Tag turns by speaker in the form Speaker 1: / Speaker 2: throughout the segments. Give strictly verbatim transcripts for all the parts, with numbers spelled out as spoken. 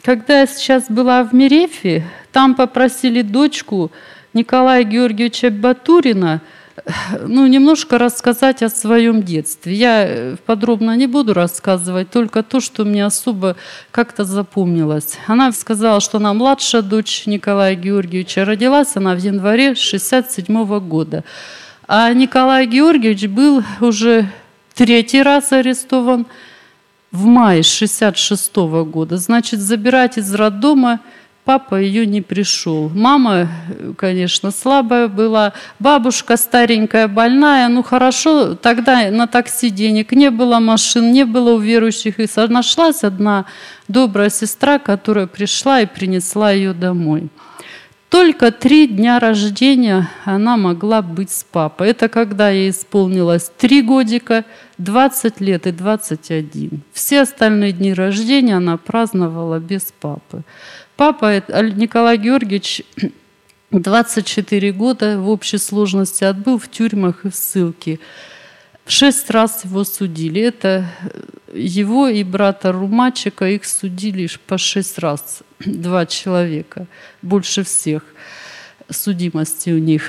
Speaker 1: Когда я сейчас была в Мерефе, там попросили дочку Николая Георгиевича Батурина ну, немножко рассказать о своем детстве. Я подробно не буду рассказывать, только то, что мне особо как-то запомнилось. Она сказала, что она младшая дочь Николая Георгиевича. Родилась она в январе шестьдесят седьмого года. А Николай Георгиевич был уже третий раз арестован в мае шестьдесят шестого года. Значит, забирать из роддома папа ее не пришел. Мама, конечно, слабая была. Бабушка старенькая, больная. Ну, хорошо, тогда на такси денег не было, машин не было у верующих. И нашлась одна добрая сестра, которая пришла и принесла ее домой. Только три дня рождения она могла быть с папой. Это когда ей исполнилось три годика, двадцать лет и двадцать один. Все остальные дни рождения она праздновала без папы. Папа Николай Георгиевич двадцать четыре года в общей сложности отбыл в тюрьмах и в ссылке. Шесть раз его судили. Это его и брата Румачика, их судили по шесть раз. Два человека. Больше всех судимости у них.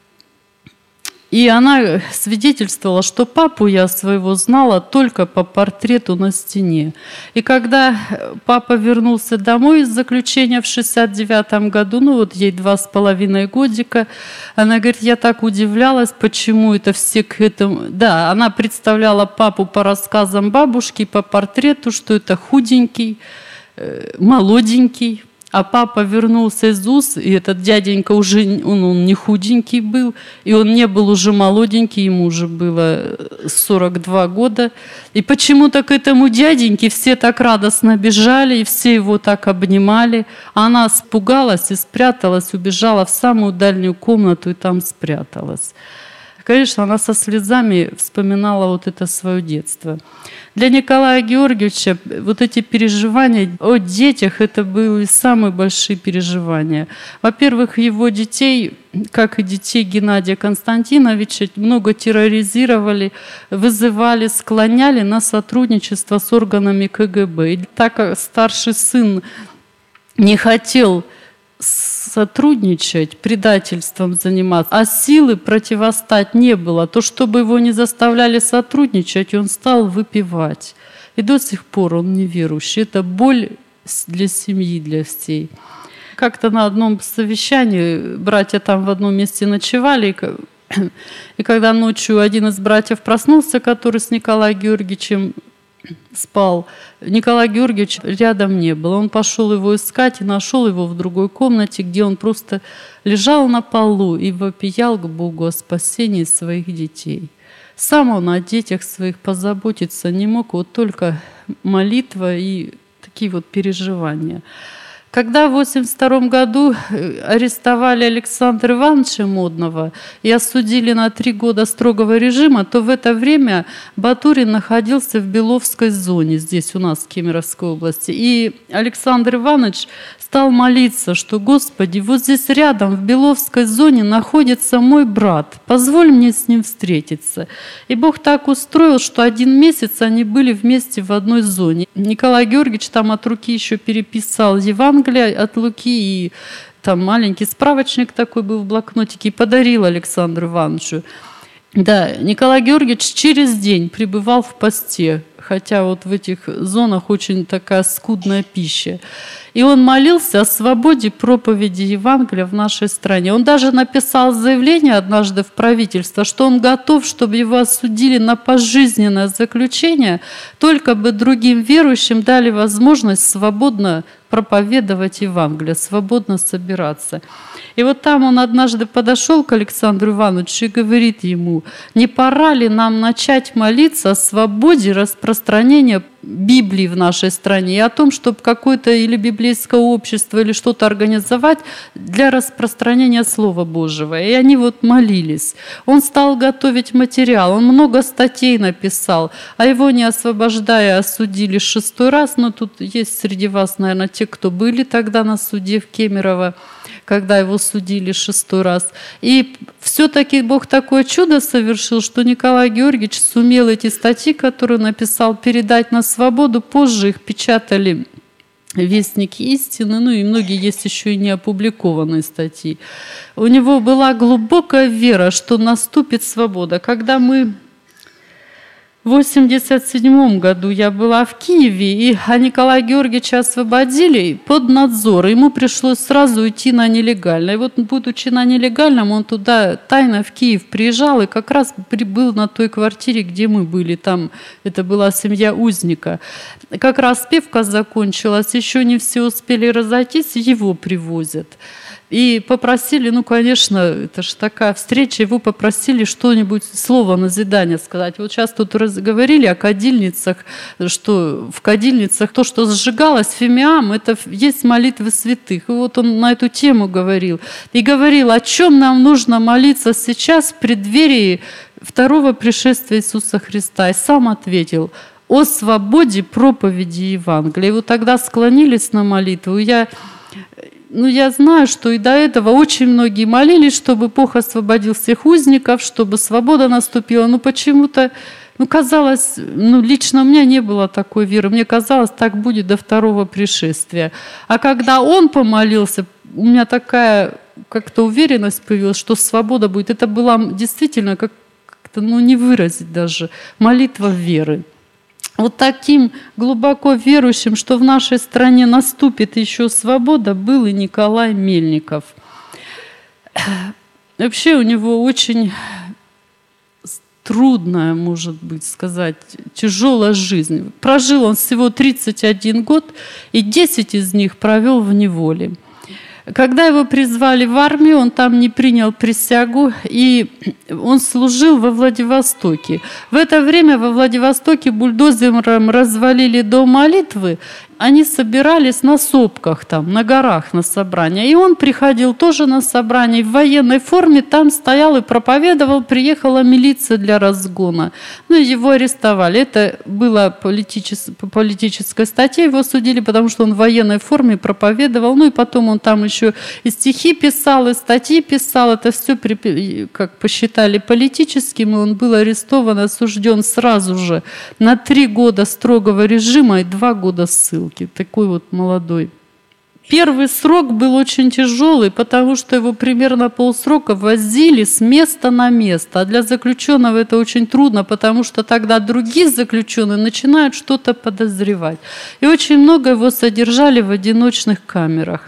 Speaker 1: И она свидетельствовала, что папу я своего знала только по портрету на стене. И когда папа вернулся домой из заключения в шестьдесят девятом году, ну вот ей два с половиной годика, она говорит, я так удивлялась, почему это все к этому... Да, она представляла папу по рассказам бабушки, по портрету, что это худенький, молоденький. А папа вернулся из УЗ, и этот дяденька уже, он, он не худенький был, и он не был уже молоденький, ему уже было сорок два года. И почему-то к этому дяденьке все так радостно бежали, и все его так обнимали. А она испугалась и спряталась, убежала в самую дальнюю комнату и там спряталась. Конечно, она со слезами вспоминала вот это свое детство. Для Николая Георгиевича вот эти переживания о детях, это были самые большие переживания. Во-первых, его детей, как и детей Геннадия Константиновича, много терроризировали, вызывали, склоняли на сотрудничество с органами ка гэ бэ. И так как старший сын не хотел сотрудничать, предательством заниматься, а силы противостать не было, то чтобы его не заставляли сотрудничать, он стал выпивать. И до сих пор он неверующий. Это боль для семьи, для всей. Как-то на одном совещании братья там в одном месте ночевали, и когда ночью один из братьев проснулся, который с Николаем Георгиевичем спал, Николай Георгиевич рядом не было. Он пошел его искать и нашел его в другой комнате, где он просто лежал на полу и вопиял к Богу о спасении своих детей. Сам он о детях своих позаботиться не мог, вот только молитва и такие вот переживания. Когда в восемьдесят втором году арестовали Александра Ивановича Модного и осудили на три года строгого режима, то в это время Батурин находился в Беловской зоне, здесь у нас, в Кемеровской области. И Александр Иванович стал молиться, что, Господи, вот здесь рядом, в Беловской зоне, находится мой брат, позволь мне с ним встретиться. И Бог так устроил, что один месяц они были вместе в одной зоне. Николай Георгиевич там от руки еще переписал Евангелие от Луки, и там маленький справочник такой был в блокнотике, и подарил Александру Ивановичу. Да, Николай Георгиевич через день пребывал в посте, хотя вот в этих зонах очень такая скудная пища. И он молился о свободе проповеди Евангелия в нашей стране. Он даже написал заявление однажды в правительство, что он готов, чтобы его осудили на пожизненное заключение, только бы другим верующим дали возможность свободно проповедовать Евангелие, свободно собираться. И вот там он однажды подошел к Александру Ивановичу и говорит ему, не пора ли нам начать молиться о свободе распространения Библии в нашей стране и о том, чтобы какое-то или библейское общество, или что-то организовать для распространения Слова Божьего. И они вот молились. Он стал готовить материал, он много статей написал, а его, не освобождая, осудили шестой раз. Но тут есть среди вас, наверное, те, кто были тогда на суде в Кемерово, когда его судили шестой раз. И все-таки Бог такое чудо совершил, что Николай Георгиевич сумел эти статьи, которые написал, передать на свободу. Позже их печатали «Вестник истины», ну и многие есть еще и не опубликованные статьи. У него была глубокая вера, что наступит свобода. Когда мы в восемьдесят седьмом году я была в Киеве, и а Николая Георгиевича освободили под надзор. Ему пришлось сразу уйти на нелегально. И вот, будучи на нелегальном, он туда тайно в Киев приезжал и как раз был на той квартире, где мы были. Там это была семья узника. Как раз певка закончилась, еще не все успели разойтись, его привозят. И попросили, ну, конечно, это же такая встреча, его попросили что-нибудь, слово назидания сказать. Вот сейчас тут говорили о кадильницах, что в кадильницах то, что сжигалось, фимиам, это есть молитвы святых. И вот он на эту тему говорил. И говорил, о чем нам нужно молиться сейчас в преддверии второго пришествия Иисуса Христа. И сам ответил, о свободе проповеди Евангелия. И вот тогда склонились на молитву. Я... Ну, я знаю, что и до этого очень многие молились, чтобы Бог освободил всех узников, чтобы свобода наступила. Но почему-то, ну, казалось, ну, лично у меня не было такой веры. Мне казалось, так будет до второго пришествия. А когда он помолился, у меня такая как-то уверенность появилась, что свобода будет. Это была действительно как-то, ну, не выразить даже, молитва веры. Вот таким глубоко верующим, что в нашей стране наступит еще свобода, был и Николай Мельников. Вообще у него очень трудная, может быть, сказать, тяжелая жизнь. Прожил он всего тридцать один год, и десять из них провел в неволе. Когда его призвали в армию, он там не принял присягу, и он служил во Владивостоке. В это время во Владивостоке бульдозером развалили дом молитвы, они собирались на сопках, там, на горах на собрания. И он приходил тоже на собрание в военной форме, там стоял и проповедовал, приехала милиция для разгона. Ну и его арестовали. Это было политичес... по политической статье, его судили, потому что он в военной форме проповедовал. Ну и потом он там еще и стихи писал, и статьи писал. Это все, как посчитали, политическим, и он был арестован, осужден сразу же на три года строгого режима и два года ссылки. Такой вот молодой. Первый срок был очень тяжелый, потому что его примерно полсрока возили с места на место. А для заключенного это очень трудно, потому что тогда другие заключенные начинают что-то подозревать. И очень много его содержали в одиночных камерах.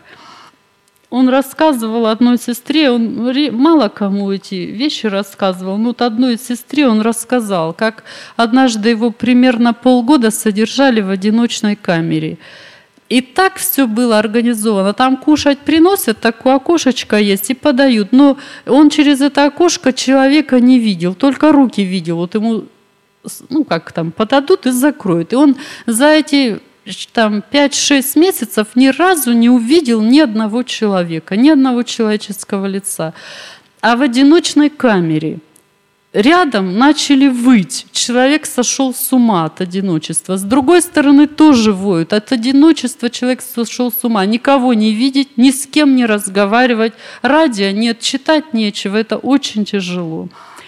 Speaker 1: Он рассказывал одной сестре, он мало кому эти вещи рассказывал, но вот одной сестре он рассказал, как однажды его примерно полгода содержали в одиночной камере. И так все было организовано. Там кушать приносят, такое окошечко есть, и подают. Но он через это окошко человека не видел, только руки видел. Вот ему, ну как там, подадут и закроют. И он за эти... там пять-шесть месяцев ни разу не увидел ни одного человека, ни одного человеческого лица. А в одиночной камере рядом начали выть. Человек сошел с ума от одиночества. С другой стороны тоже воют. От одиночества человек сошел с ума. Никого не видеть, ни с кем не разговаривать. Радио нет, читать нечего. Это очень тяжело.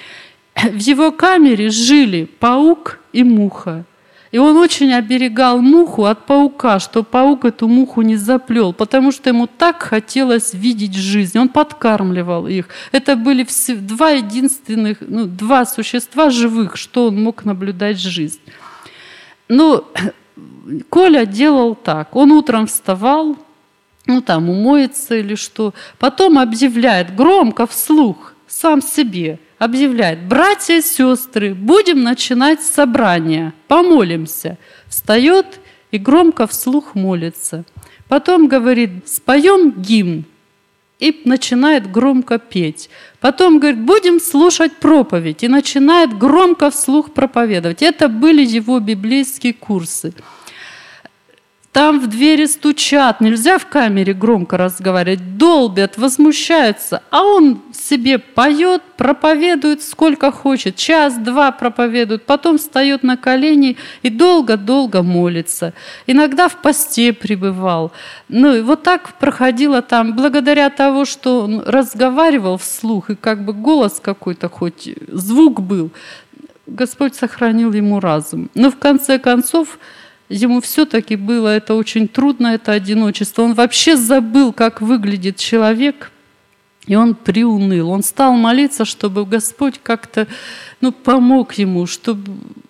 Speaker 1: В его камере жили паук и муха. И он очень оберегал муху от паука, чтобы паук эту муху не заплел, потому что ему так хотелось видеть жизнь. Он подкармливал их. Это были все, два единственных, ну, два существа живых, что он мог наблюдать жизнь. Но Коля делал так. Он утром вставал, ну там умоется или что, потом объявляет громко вслух сам себе. Объявляет: братья и сестры, будем начинать собрание, помолимся. Встает и громко вслух молится. Потом говорит: споем гимн. И начинает громко петь. Потом говорит: будем слушать проповедь. И начинает громко вслух проповедовать. Это были его библейские курсы. Там в двери стучат, нельзя в камере громко разговаривать, долбят, возмущаются, а он себе поет, проповедует сколько хочет, час-два проповедует, потом встает на колени и долго-долго молится. Иногда в посте пребывал. Ну и вот так проходило там, благодаря тому, что он разговаривал вслух, и как бы голос какой-то, хоть звук был, Господь сохранил ему разум. Но в конце концов ему все-таки было это очень трудно, это одиночество. Он вообще забыл, как выглядит человек, и он приуныл. Он стал молиться, чтобы Господь как-то ну, помог ему, чтобы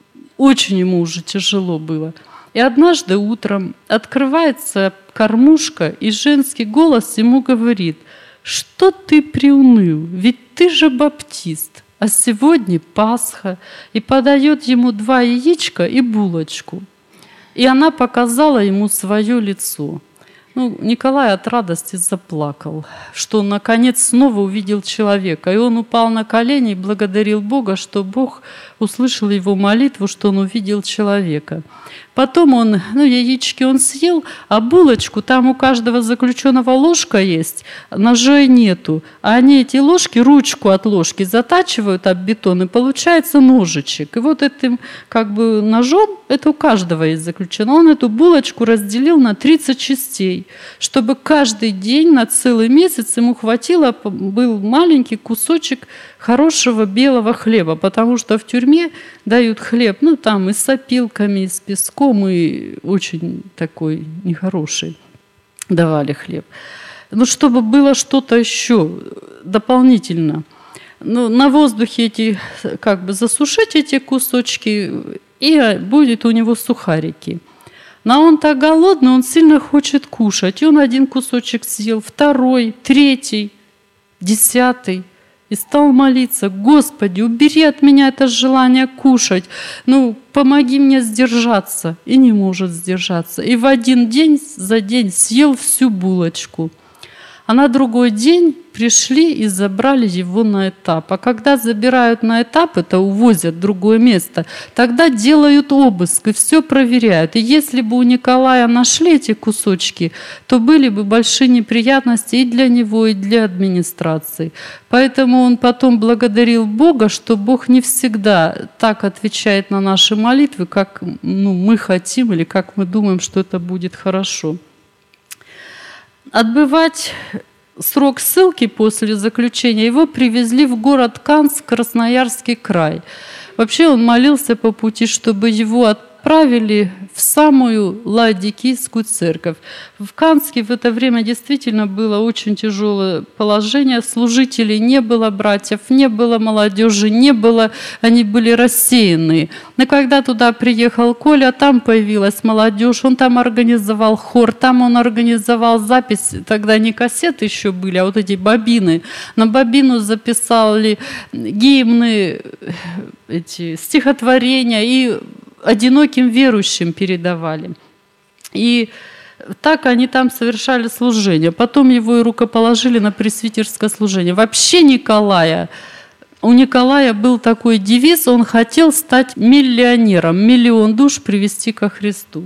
Speaker 1: очень ему уже тяжело было. И однажды утром открывается кормушка, и женский голос ему говорит: «Что ты приуныл? Ведь ты же баптист, а сегодня Пасха». И подает ему два яичка и булочку. И она показала ему свое лицо. Ну, Николай от радости заплакал, что он наконец снова увидел человека. И он упал на колени и благодарил Бога, что Бог услышал его молитву, что он увидел человека. Потом он, ну, яички он съел, а булочку, там у каждого заключенного ложка есть, ножей нету. А они эти ложки, ручку от ложки затачивают об бетон, и получается ножичек. И вот этим как бы ножом, это у каждого есть заключенного, он эту булочку разделил на тридцать частей, чтобы каждый день на целый месяц ему хватило, был маленький кусочек хорошего белого хлеба, потому что в тюрьме дают хлеб, ну там и с опилками, и с песком, и очень такой нехороший давали хлеб. Ну, чтобы было что-то еще дополнительно. Ну, на воздухе эти, как бы засушить эти кусочки, и будет у него сухарики. Но он так голодный, он сильно хочет кушать. И он один кусочек съел, второй, третий, десятый. И стал молиться: «Господи, убери от меня это желание кушать, ну, помоги мне сдержаться». И не может сдержаться. И в один день за день съел всю булочку. А на другой день пришли и забрали его на этап. А когда забирают на этап, это увозят в другое место, тогда делают обыск и все проверяют. И если бы у Николая нашли эти кусочки, то были бы большие неприятности и для него, и для администрации. Поэтому он потом благодарил Бога, что Бог не всегда так отвечает на наши молитвы, как ну, мы хотим или как мы думаем, что это будет хорошо. Отбывать срок ссылки после заключения его привезли в город Канск, Красноярский край. Вообще он молился по пути, чтобы его отправили в самую Ладикийскую церковь. В Канске в это время действительно было очень тяжелое положение. Служителей не было, братьев не было, молодежи не было, они были рассеяны. Но когда туда приехал Коля, там появилась молодежь, он там организовал хор, там он организовал запись, тогда не кассеты еще были, а вот эти бобины. На бобину записали гимны, эти стихотворения и одиноким верующим передавали. И так они там совершали служение. Потом его и рукоположили на пресвитерское служение. Вообще Николая, у Николая был такой девиз, он хотел стать миллионером, миллион душ привести ко Христу.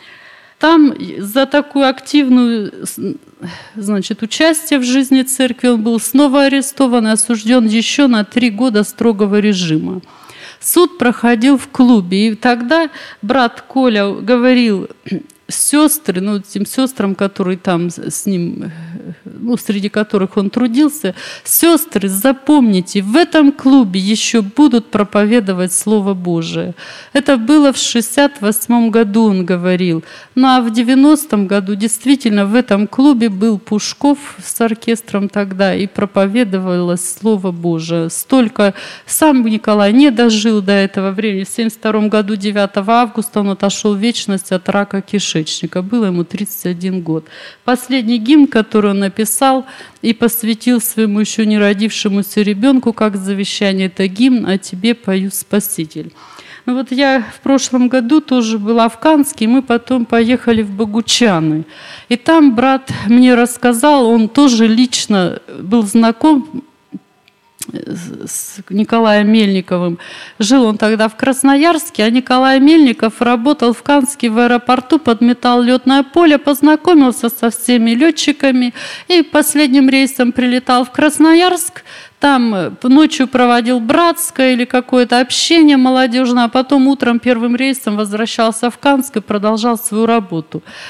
Speaker 1: Там за такую активную, значит, участие в жизни церкви он был снова арестован и осужден еще на три года строгого режима. Суд проходил в клубе, и тогда брат Коля говорил: сестры, ну, тем сестрам, которые там с ним, ну, среди которых он трудился: сестры, запомните, в этом клубе еще будут проповедовать Слово Божие. Это было в шестьдесят восьмом году, он говорил. Ну, а в девяностом году действительно в этом клубе был Пушков с оркестром тогда, и проповедовалось Слово Божие. Столько сам Николай не дожил до этого времени. В семьдесят втором году, девятого августа, он отошел в вечность от рака кишечника. Было ему тридцать один год. Последний гимн, который он написал и посвятил своему еще не родившемуся ребенку, как завещание, это гимн «О тебе пою, Спаситель». Ну вот я в прошлом году тоже была в Канске, и мы потом поехали в Богучаны. И там брат мне рассказал, он тоже лично был знаком с Николаем Мельниковым. Жил он тогда в Красноярске, а Николай Мельников работал в Канске в аэропорту, подметал летное поле, познакомился со всеми летчиками и последним рейсом прилетал в Красноярск. Там ночью проводил братское или какое-то общение молодежное, а потом утром первым рейсом возвращался в Канск и продолжал свою работу.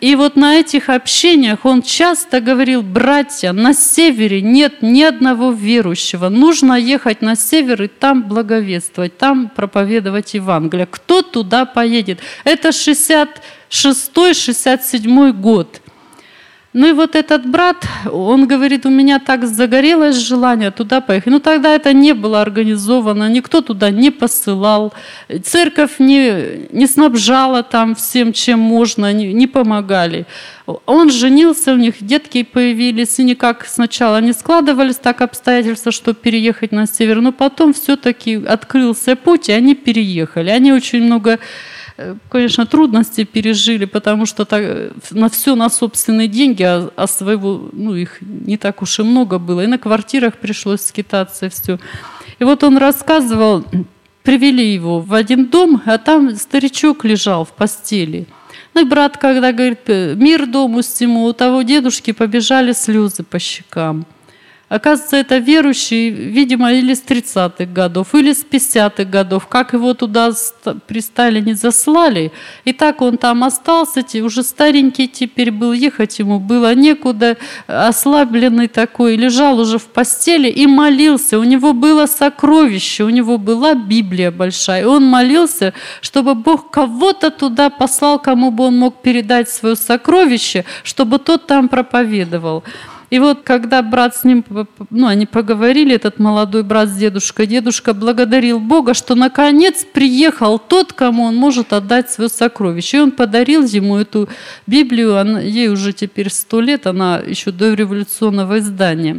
Speaker 1: И вот на этих общениях он часто говорил: братья, на севере нет ни одного верующего, нужно ехать на север и там благовествовать, там проповедовать Евангелие. Кто туда поедет? Это шестьдесят шестой — шестьдесят седьмой год. Ну и вот этот брат, он говорит: у меня так загорелось желание туда поехать. Ну тогда это не было организовано, никто туда не посылал, церковь не, не снабжала там всем, чем можно, не, не помогали. Он женился, у них детки появились, и никак сначала не складывались так обстоятельства, чтобы переехать на север, но потом все-таки открылся путь, и они переехали. Они очень много... Конечно, трудности пережили, потому что так, на все на собственные деньги, а, а своего, ну, их не так уж и много было. И на квартирах пришлось скитаться, и все. И вот он рассказывал, привели его в один дом, а там старичок лежал в постели. Ну и брат, когда говорит: мир дому сему, у того дедушки побежали слезы по щекам. Оказывается, это верующий, видимо, или с тридцатых годов, или с пятидесятых годов. Как его туда при Сталине заслали, и так он там остался, уже старенький теперь был, ехать ему было некуда, ослабленный такой, лежал уже в постели и молился. У него было сокровище, у него была Библия большая, и он молился, чтобы Бог кого-то туда послал, кому бы он мог передать свое сокровище, чтобы тот там проповедовал. И вот когда брат с ним, ну, они поговорили, этот молодой брат с дедушкой, дедушка благодарил Бога, что наконец приехал тот, кому он может отдать свое сокровище. И он подарил ему эту Библию, она, ей уже теперь сто лет, она еще до революционного издания.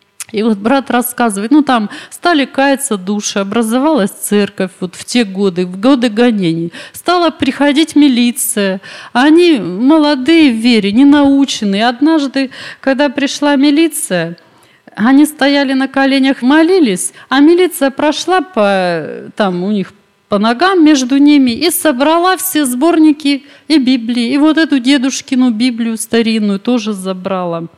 Speaker 1: И вот брат рассказывает, ну там стали каяться души, образовалась церковь вот в те годы, в годы гонений. Стала приходить милиция, а они молодые в вере, не наученные. Однажды, когда пришла милиция, они стояли на коленях, молились, а милиция прошла по, там у них по ногам между ними и собрала все сборники и Библии. И вот эту дедушкину Библию старинную тоже забрала.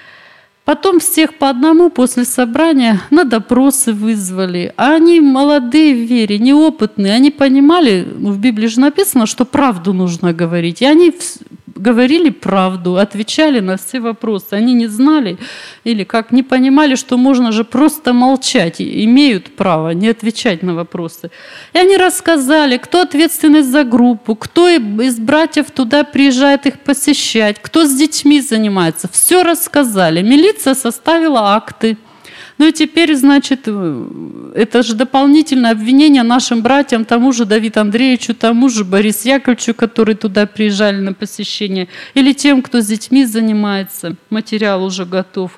Speaker 1: Потом всех по одному после собрания на допросы вызвали. А они молодые в вере, неопытные. Они понимали, ну, в Библии же написано, что правду нужно говорить. И они говорили правду, отвечали на все вопросы. Они не знали или как не понимали, что можно же просто молчать. И имеют право не отвечать на вопросы. И они рассказали, кто ответственный за группу, кто из братьев туда приезжает их посещать, кто с детьми занимается. Все рассказали. Милиция составила акты. Ну и теперь, значит, это же дополнительное обвинение нашим братьям, тому же Давиду Андреевичу, тому же Борису Яковлевичу, которые туда приезжали на посещение, или тем, кто с детьми занимается, материал уже готов.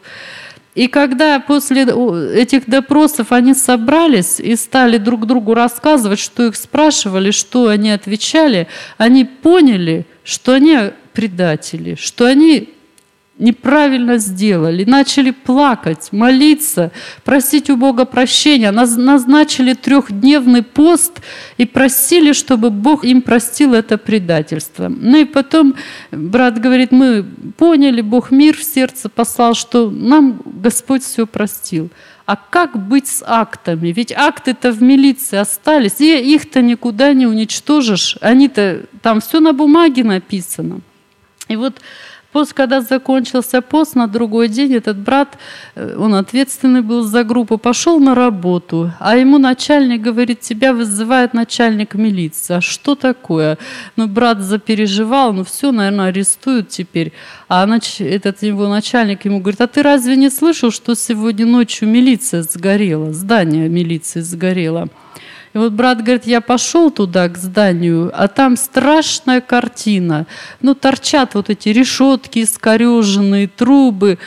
Speaker 1: И когда после этих допросов они собрались и стали друг другу рассказывать, что их спрашивали, что они отвечали, они поняли, что они предатели, что они неправильно сделали, начали плакать, молиться, просить у Бога прощения, назначили трехдневный пост и просили, чтобы Бог им простил это предательство. Ну и потом брат говорит: мы поняли, Бог мир в сердце послал, что нам Господь все простил. А как быть с актами? Ведь акты-то в милиции остались, и их-то никуда не уничтожишь. Они-то, там все на бумаге написано. И вот Пост, когда закончился пост, на другой день этот брат, он ответственный был за группу, пошел на работу, а ему начальник говорит: тебя вызывает начальник милиции. А что такое? Ну, брат запереживал, ну все, наверное, арестуют теперь. А нач... этот его начальник ему говорит: а ты разве не слышал, что сегодня ночью милиция сгорела, здание милиции сгорело? И вот брат говорит: я пошел туда, к зданию, а там страшная картина. Ну, торчат вот эти решетки искореженные, трубы,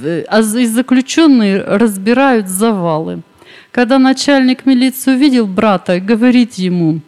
Speaker 1: а заключенные разбирают завалы. Когда начальник милиции увидел брата, говорит ему: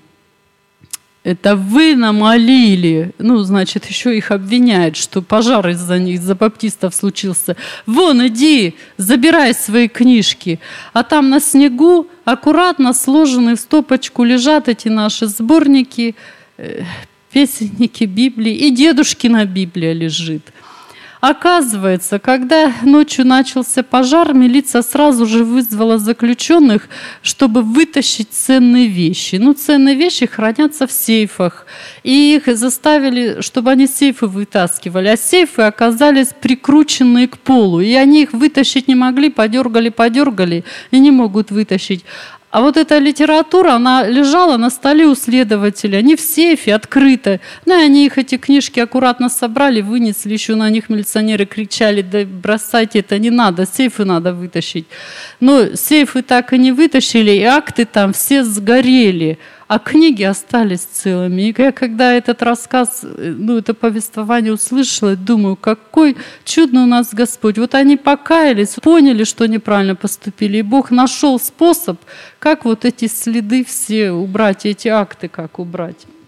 Speaker 1: это вы намолили. Ну, значит, еще их обвиняют, что пожар из-за них, из-за баптистов случился. Вон, иди, забирай свои книжки. А там на снегу аккуратно сложенные в стопочку лежат эти наши сборники, песенники Библии. И дедушкина Библия лежит. Оказывается, когда ночью начался пожар, милиция сразу же вызвала заключенных, чтобы вытащить ценные вещи. Ну, ценные вещи хранятся в сейфах. И их заставили, чтобы они сейфы вытаскивали. А сейфы оказались прикрученные к полу. И они их вытащить не могли, подергали, подергали и не могут вытащить. А вот эта литература, она лежала на столе у следователя, они в сейфе, открыто. Ну, и они их, эти книжки, аккуратно собрали, вынесли, еще на них милиционеры кричали: да бросайте, это не надо, сейфы надо вытащить. Но сейфы так и не вытащили, и акты там все сгорели, а книги остались целыми. И я, когда этот рассказ, ну, это повествование услышала, думаю, какой чудный у нас Господь. Вот они покаялись, поняли, что неправильно поступили, и Бог нашел способ, как вот эти следы все убрать, эти акты как убрать.